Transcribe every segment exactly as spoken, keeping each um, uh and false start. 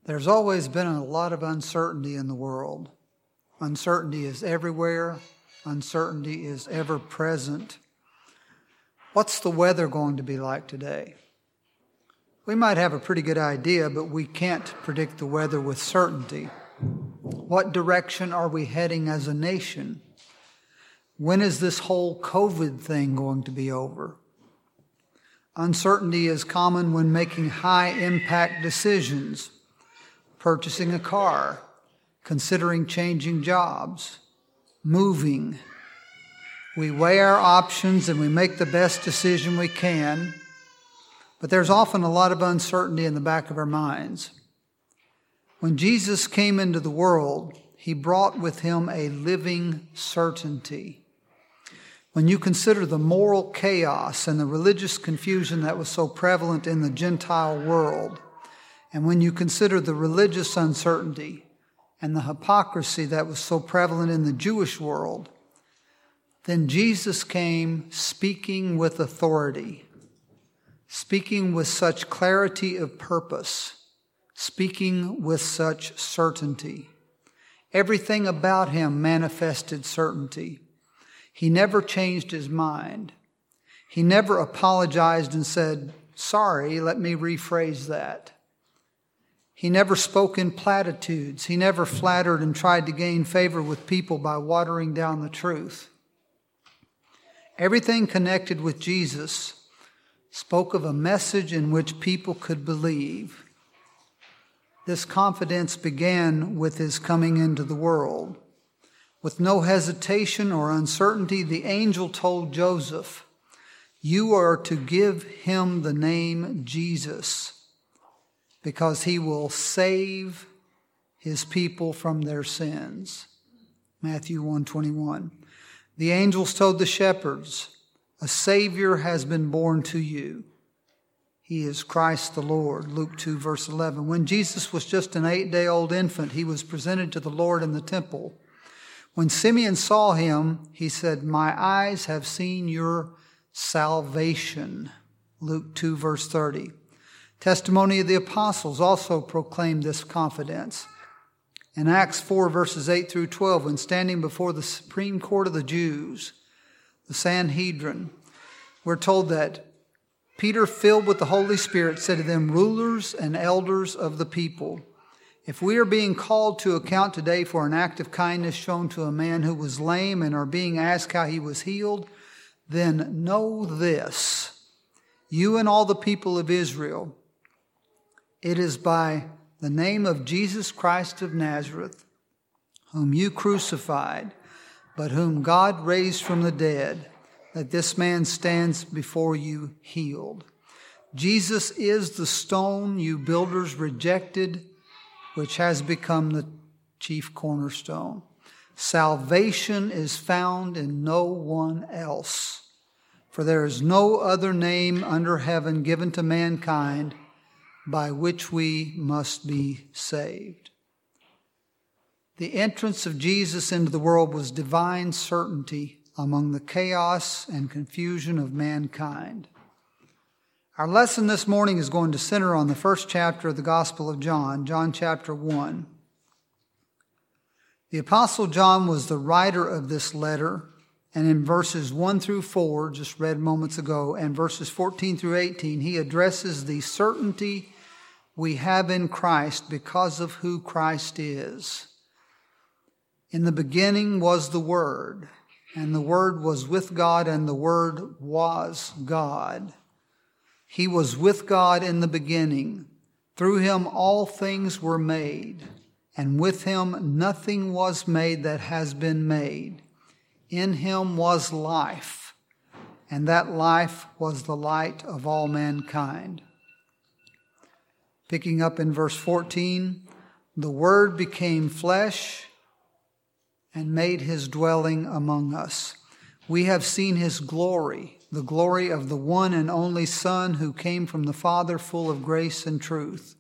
There's always been a lot of uncertainty in the world. Uncertainty is everywhere. Uncertainty is ever present. What's the weather going to be like today? We might have a pretty good idea, but we can't predict the weather with certainty. What direction are we heading as a nation? When is this whole COVID thing going to be over? Uncertainty is common when making high-impact decisions, purchasing a car, considering changing jobs, moving. We weigh our options and we make the best decision we can, but there's often a lot of uncertainty in the back of our minds. When Jesus came into the world, he brought with him a living certainty. When you consider the moral chaos and the religious confusion that was so prevalent in the Gentile world, and when you consider the religious uncertainty and the hypocrisy that was so prevalent in the Jewish world, then Jesus came speaking with authority, speaking with such clarity of purpose, speaking with such certainty. Everything about him manifested certainty. He never changed his mind. He never apologized and said, "Sorry, let me rephrase that." He never spoke in platitudes. He never flattered and tried to gain favor with people by watering down the truth. Everything connected with Jesus spoke of a message in which people could believe. This confidence began with his coming into the world. With no hesitation or uncertainty, the angel told Joseph, "You are to give him the name Jesus, because he will save his people from their sins." Matthew one twenty-one. The angels told the shepherds, "A Savior has been born to you. He is Christ the Lord." Luke two verse eleven. When Jesus was just an eight-day-old infant, he was presented to the Lord in the temple. When Simeon saw him, he said, "My eyes have seen your salvation." Luke two verse thirty. Testimony of the apostles also proclaimed this confidence. In Acts four verses eight through twelve, when standing before the Supreme Court of the Jews, the Sanhedrin, we're told that Peter, filled with the Holy Spirit, said to them, "Rulers and elders of the people, if we are being called to account today for an act of kindness shown to a man who was lame and are being asked how he was healed, then know this, you and all the people of Israel, it is by the name of Jesus Christ of Nazareth, whom you crucified, but whom God raised from the dead, that this man stands before you healed. Jesus is the stone you builders rejected, which has become the chief cornerstone. Salvation is found in no one else, for there is no other name under heaven given to mankind by which we must be saved." The entrance of Jesus into the world was divine certainty among the chaos and confusion of mankind. Our lesson this morning is going to center on the first chapter of the Gospel of John, John chapter one. The Apostle John was the writer of this letter, and in verses one through four, just read moments ago, and verses fourteen through eighteen, he addresses the certainty we have in Christ because of who Christ is. In the beginning was the Word, and the Word was with God, and the Word was God. He was with God in the beginning. Through him all things were made, and with him nothing was made that has been made. In him was life, and that life was the light of all mankind. Picking up in verse fourteen, the Word became flesh and made his dwelling among us. We have seen his glory, the glory of the one and only Son who came from the Father, full of grace and truth.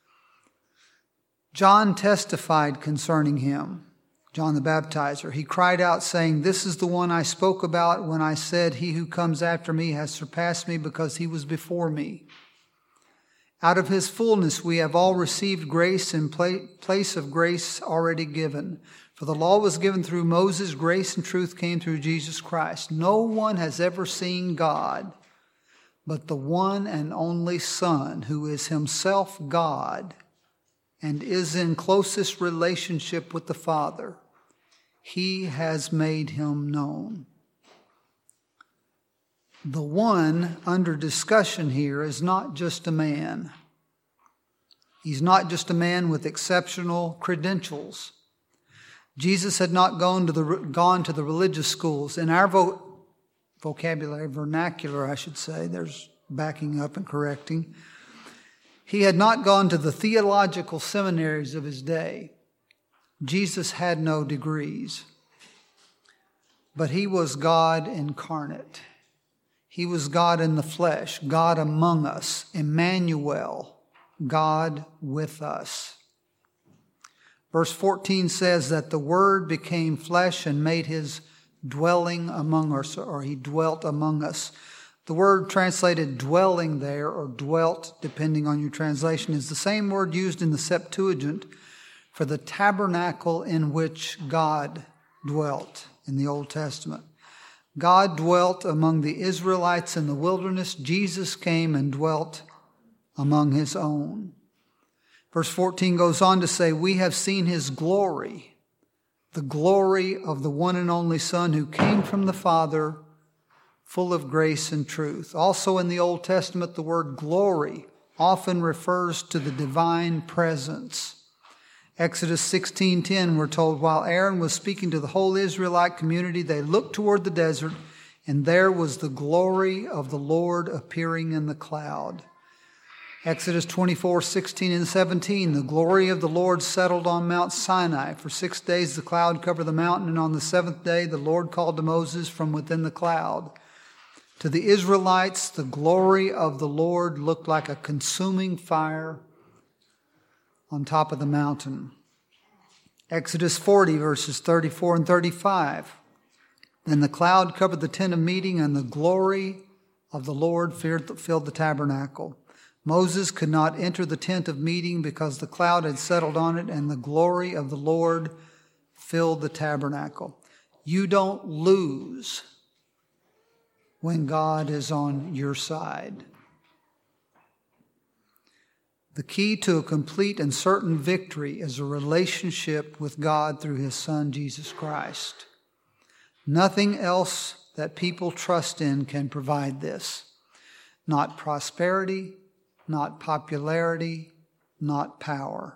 John testified concerning him, John the Baptizer. He cried out saying, "This is the one I spoke about when I said, 'He who comes after me has surpassed me because he was before me.' Out of his fullness we have all received grace in place of grace already given. For the law was given through Moses, grace and truth came through Jesus Christ. No one has ever seen God, but the one and only Son, who is himself God and is in closest relationship with the Father. He has made him known. The one under discussion here is not just a man. He's not just a man with exceptional credentials. Jesus had not gone to the, gone to the religious schools. In our vo- vocabulary, vernacular, I should say, there's backing up and correcting. He had not gone to the theological seminaries of his day. Jesus had no degrees. But he was God incarnate. He was God in the flesh, God among us, Emmanuel, God with us. Verse fourteen says that the Word became flesh and made his dwelling among us, or he dwelt among us. The word translated dwelling there, or dwelt, depending on your translation, is the same word used in the Septuagint for the tabernacle in which God dwelt in the Old Testament. God dwelt among the Israelites in the wilderness. Jesus came and dwelt among his own. Verse fourteen goes on to say, we have seen his glory, the glory of the one and only Son who came from the Father, full of grace and truth. Also in the Old Testament, the word glory often refers to the divine presence. Exodus sixteen ten, we're told, while Aaron was speaking to the whole Israelite community, they looked toward the desert, and there was the glory of the Lord appearing in the cloud. Exodus twenty-four sixteen and seventeen, the glory of the Lord settled on Mount Sinai. For six days the cloud covered the mountain, and on the seventh day the Lord called to Moses from within the cloud. To the Israelites, the glory of the Lord looked like a consuming fire on top of the mountain. Exodus forty, verses thirty-four and thirty-five. Then the cloud covered the tent of meeting, and the glory of the Lord filled the tabernacle. Moses could not enter the tent of meeting because the cloud had settled on it, and the glory of the Lord filled the tabernacle. You don't lose when God is on your side. The key to a complete and certain victory is a relationship with God through his Son, Jesus Christ. Nothing else that people trust in can provide this. Not prosperity, not popularity, not power.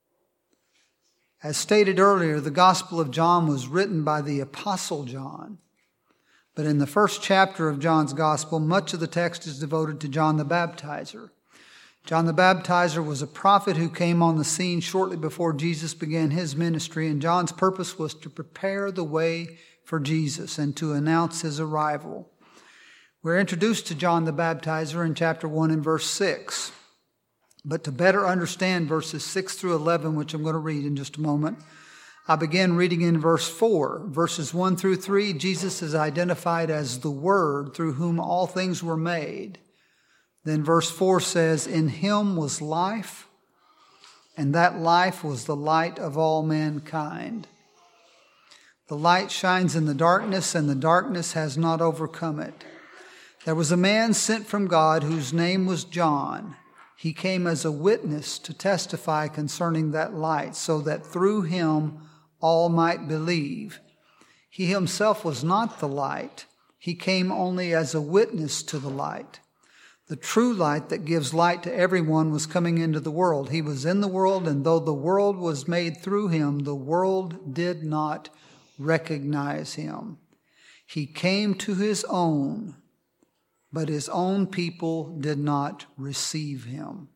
As stated earlier, the Gospel of John was written by the Apostle John. But in the first chapter of John's Gospel, much of the text is devoted to John the Baptizer. John the Baptizer was a prophet who came on the scene shortly before Jesus began his ministry, and John's purpose was to prepare the way for Jesus and to announce his arrival. We're introduced to John the Baptizer in chapter one and verse six. But to better understand verses six through eleven, which I'm going to read in just a moment, I begin reading in verse four. Verses one through three, Jesus is identified as the Word through whom all things were made. Then verse four says, in him was life, and that life was the light of all mankind. The light shines in the darkness, and the darkness has not overcome it. There was a man sent from God whose name was John. He came as a witness to testify concerning that light, so that through him all might believe. He himself was not the light. He came only as a witness to the light. The true light that gives light to everyone was coming into the world. He was in the world, and though the world was made through him, the world did not recognize him. He came to his own, but his own people did not receive him.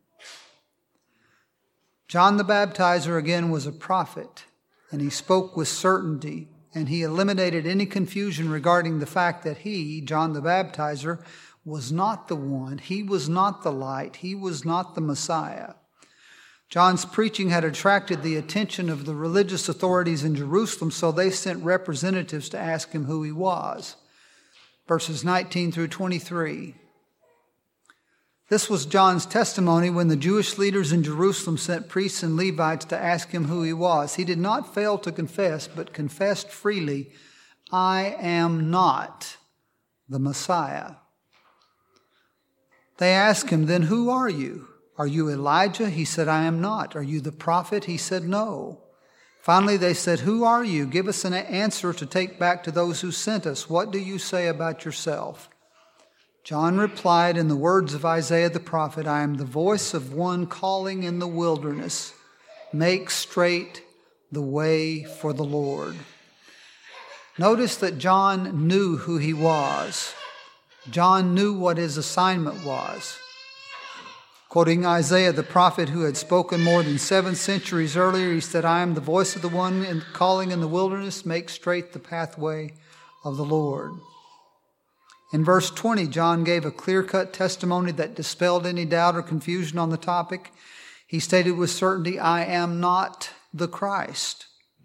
John the Baptizer, again, was a prophet, and he spoke with certainty, and he eliminated any confusion regarding the fact that he, John the Baptizer, was not the one. He was not the light. He was not the Messiah. John's preaching had attracted the attention of the religious authorities in Jerusalem, so they sent representatives to ask him who he was. Verses nineteen through twenty-three. This was John's testimony when the Jewish leaders in Jerusalem sent priests and Levites to ask him who he was. He did not fail to confess, but confessed freely, "I am not the Messiah." They asked him, "Then who are you? Are you Elijah?" He said, "I am not." "Are you the prophet?" He said, "No." Finally, they said, "Who are you? Give us an answer to take back to those who sent us. What do you say about yourself?" John replied in the words of Isaiah the prophet, "I am the voice of one calling in the wilderness, make straight the way for the Lord." Notice that John knew who he was. John knew what his assignment was. Quoting Isaiah the prophet who had spoken more than seven centuries earlier, he said, "I am the voice of the one calling in the wilderness, make straight the pathway of the Lord." In verse twenty, John gave a clear-cut testimony that dispelled any doubt or confusion on the topic. He stated with certainty, "I am not the Christ."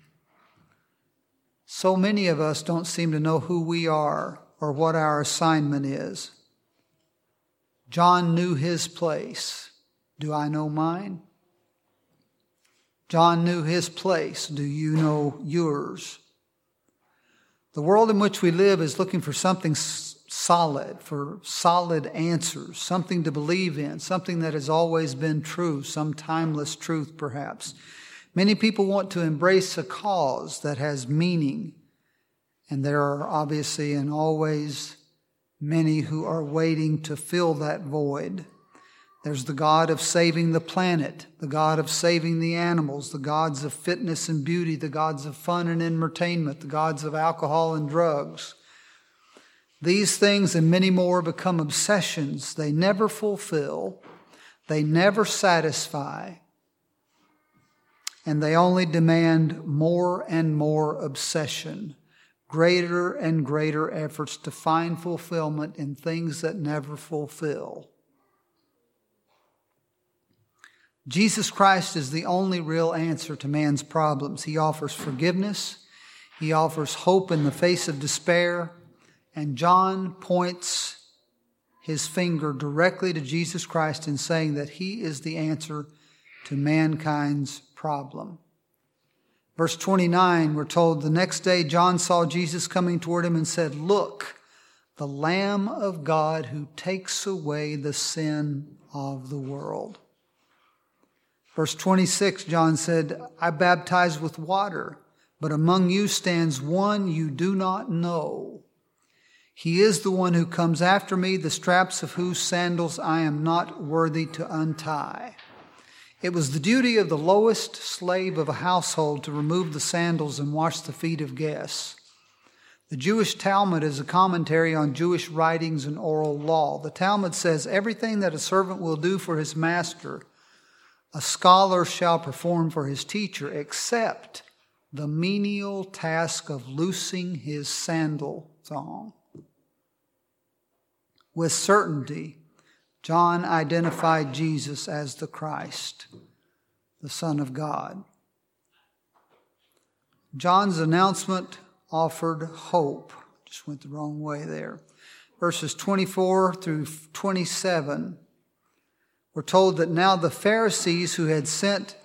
So many of us don't seem to know who we are or what our assignment is. John knew his place. Do I know mine? John knew his place. Do you know yours? The world in which we live is looking for something solid, for solid answers, something to believe in, something that has always been true, some timeless truth perhaps. Many people want to embrace a cause that has meaning, and there are obviously and always many who are waiting to fill that void. There's the God of saving the planet, the God of saving the animals, the gods of fitness and beauty, the gods of fun and entertainment, the gods of alcohol and drugs. These things and many more become obsessions. They never fulfill, they never satisfy, and they only demand more and more obsession, greater and greater efforts to find fulfillment in things that never fulfill. Jesus Christ is the only real answer to man's problems. He offers forgiveness. He offers hope in the face of despair. And John points his finger directly to Jesus Christ in saying that he is the answer to mankind's problem. Verse twenty-nine, we're told, the next day John saw Jesus coming toward him and said, "Look, the Lamb of God who takes away the sin of the world." Verse twenty-six, John said, "I baptize with water, but among you stands one you do not know. He is the one who comes after me, the straps of whose sandals I am not worthy to untie." It was the duty of the lowest slave of a household to remove the sandals and wash the feet of guests. The Jewish Talmud is a commentary on Jewish writings and oral law. The Talmud says, everything that a servant will do for his master, a scholar shall perform for his teacher, except the menial task of loosing his sandal thong. With certainty, John identified Jesus as the Christ, the Son of God. John's announcement offered hope. Just went the wrong way there. Verses twenty-four through twenty-seven, we're told that now the Pharisees who had sent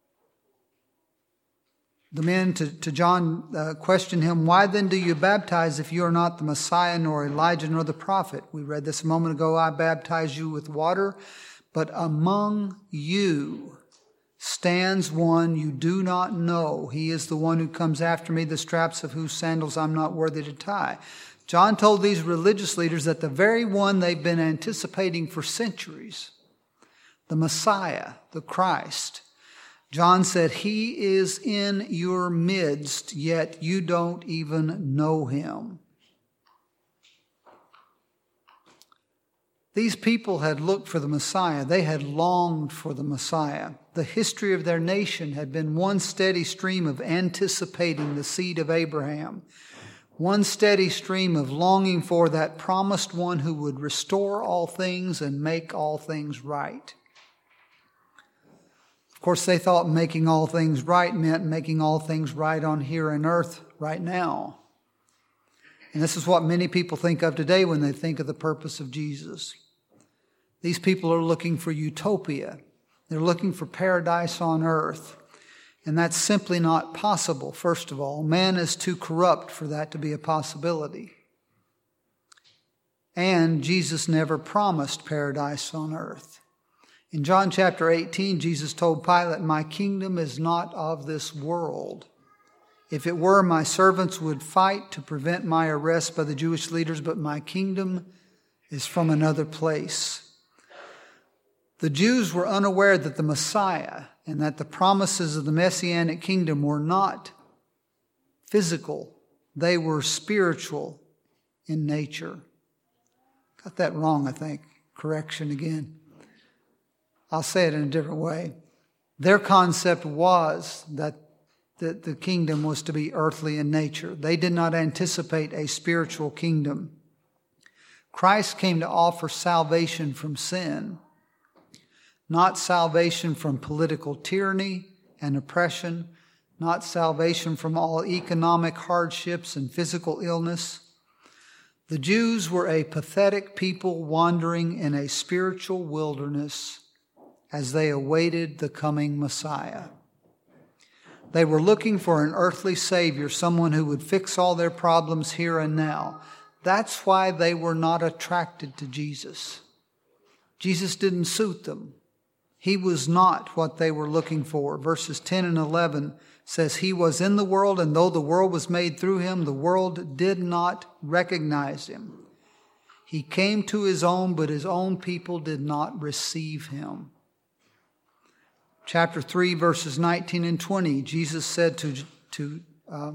the men to, to John uh, questioned him, "Why then do you baptize if you are not the Messiah, nor Elijah, nor the prophet?" We read this a moment ago. "I baptize you with water, but among you stands one you do not know. He is the one who comes after me, the straps of whose sandals I'm not worthy to tie." John told these religious leaders that the very one they've been anticipating for centuries, the Messiah, the Christ, John said, "He is in your midst, yet you don't even know him." These people had looked for the Messiah. They had longed for the Messiah. The history of their nation had been one steady stream of anticipating the seed of Abraham, one steady stream of longing for that promised one who would restore all things and make all things right. Of course, they thought making all things right meant making all things right on here on earth right now. And this is what many people think of today when they think of the purpose of Jesus. These people are looking for utopia. They're looking for paradise on earth. And that's simply not possible, first of all. Man is too corrupt for that to be a possibility. And Jesus never promised paradise on earth. In John chapter eighteen, Jesus told Pilate, "My kingdom is not of this world. If it were, my servants would fight to prevent my arrest by the Jewish leaders, but my kingdom is from another place." The Jews were unaware that the Messiah and that the promises of the Messianic kingdom were not physical. They were spiritual in nature. Got that wrong, I think. Correction again. I'll say it in a different way. Their concept was that the, the kingdom was to be earthly in nature. They did not anticipate a spiritual kingdom. Christ came to offer salvation from sin, not salvation from political tyranny and oppression, not salvation from all economic hardships and physical illness. The Jews were a pathetic people wandering in a spiritual wilderness as they awaited the coming Messiah. They were looking for an earthly Savior, someone who would fix all their problems here and now. That's why they were not attracted to Jesus. Jesus didn't suit them. He was not what they were looking for. Verses ten and eleven says, "He was in the world, and though the world was made through him, the world did not recognize him. He came to his own, but his own people did not receive him." Chapter three, verses nineteen and twenty, Jesus said to, to uh,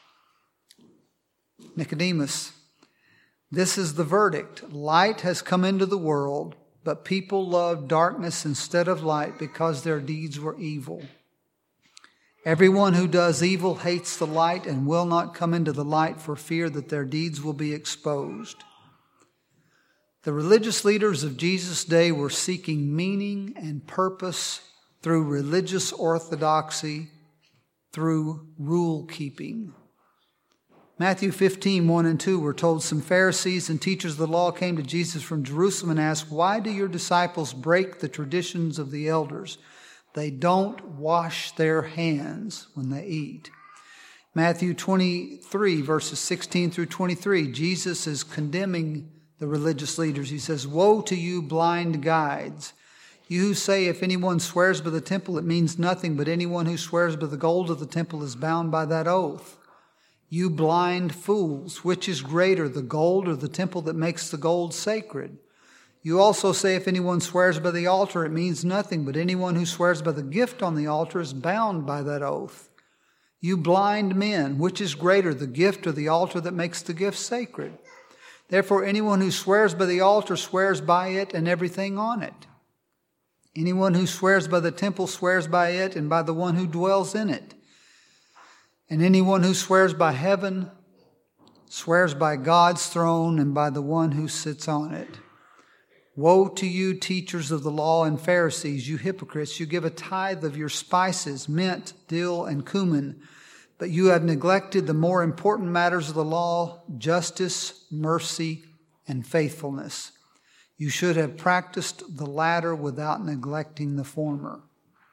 Nicodemus, "This is the verdict. Light has come into the world, but people loved darkness instead of light because their deeds were evil. Everyone who does evil hates the light and will not come into the light for fear that their deeds will be exposed." The religious leaders of Jesus' day were seeking meaning and purpose through religious orthodoxy, through rule keeping. Matthew fifteen, one and two, we're told some Pharisees and teachers of the law came to Jesus from Jerusalem and asked, "Why do your disciples break the traditions of the elders? They don't wash their hands when they eat." Matthew twenty-three, verses sixteen through twenty-three, Jesus is condemning the religious leaders. He says, "Woe to you, blind guides! You who say, if anyone swears by the temple, it means nothing, but anyone who swears by the gold of the temple is bound by that oath. You blind fools, which is greater, the gold or the temple that makes the gold sacred? You also say if anyone swears by the altar, it means nothing, but anyone who swears by the gift on the altar is bound by that oath. You blind men, which is greater, the gift or the altar that makes the gift sacred? Therefore, anyone who swears by the altar swears by it and everything on it. Anyone who swears by the temple swears by it and by the one who dwells in it. And anyone who swears by heaven swears by God's throne and by the one who sits on it. Woe to you, teachers of the law and Pharisees, you hypocrites! You give a tithe of your spices, mint, dill, and cumin, but you have neglected the more important matters of the law, justice, mercy, and faithfulness. You should have practiced the latter without neglecting the former.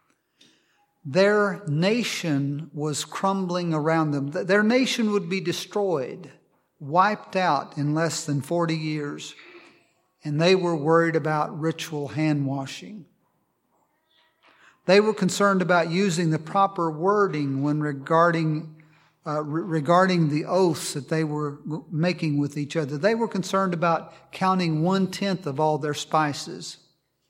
Their nation was crumbling around them. Their nation would be destroyed, wiped out in less than forty years. And they were worried about ritual hand washing. They were concerned about using the proper wording when regarding uh, re- regarding the oaths that they were making with each other. They were concerned about counting one-tenth of all their spices.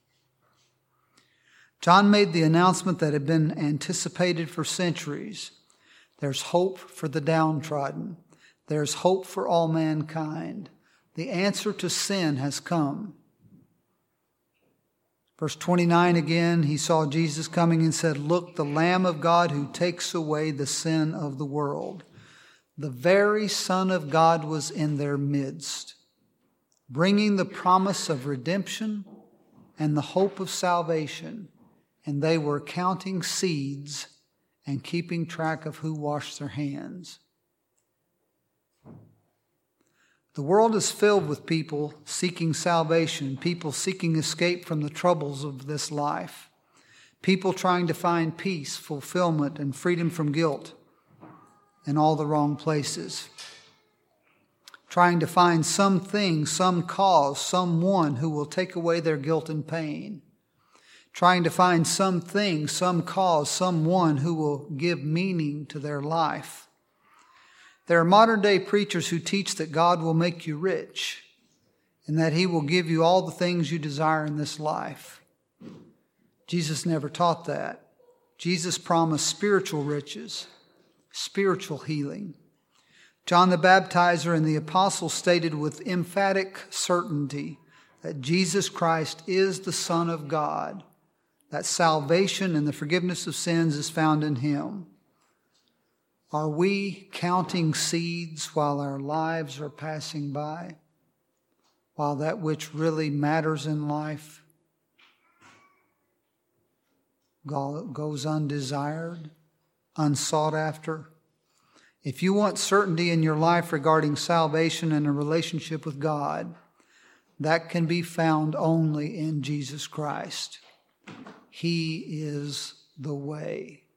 John made the announcement that had been anticipated for centuries. There's hope for the downtrodden. There's hope for all mankind. The answer to sin has come. Verse twenty-nine again, he saw Jesus coming and said, "Look, the Lamb of God who takes away the sin of the world." The very Son of God was in their midst, bringing the promise of redemption and the hope of salvation. And they were counting seeds and keeping track of who washed their hands. The world is filled with people seeking salvation, people seeking escape from the troubles of this life, people trying to find peace, fulfillment, and freedom from guilt in all the wrong places, trying to find something, some cause, someone who will take away their guilt and pain, trying to find something, some cause, someone who will give meaning to their life. There are modern day preachers who teach that God will make you rich and that he will give you all the things you desire in this life. Jesus never taught that. Jesus promised spiritual riches, spiritual healing. John the Baptizer and the apostles stated with emphatic certainty that Jesus Christ is the Son of God, that salvation and the forgiveness of sins is found in him. Are we counting seeds while our lives are passing by? While that which really matters in life goes undesired, unsought after? If you want certainty in your life regarding salvation and a relationship with God, that can be found only in Jesus Christ. He is the way.